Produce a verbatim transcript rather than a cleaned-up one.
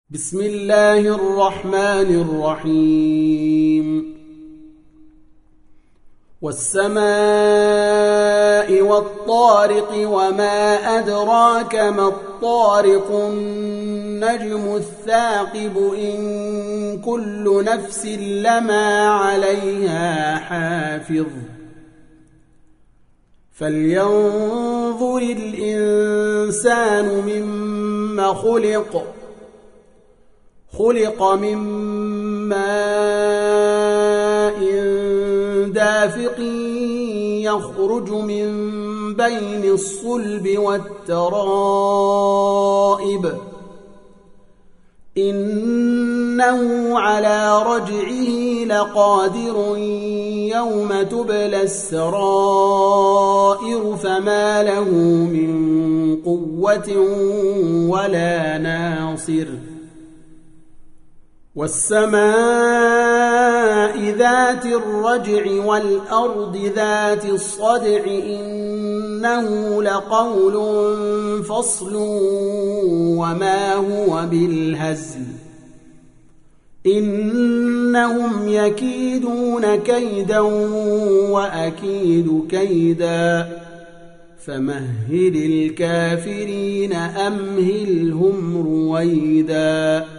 بسم الله الرحمن الرحيم والسماء والطارق وما أدراك ما الطارق النجم الثاقب إن كل نفس لما عليها حافظ فلينظر الإنسان مما خلق خلق من ماء دافق يخرج من بين الصلب والترائب إنه على رجعه لقادر يوم تبلى السرائر فما له من قوة ولا ناصر والسماء ذات الرجع والأرض ذات الصدع إنه لقول فصل وما هو بالهزل إنهم يكيدون كيدا وأكيد كيدا فمهل الكافرين أمهلهم رويدا.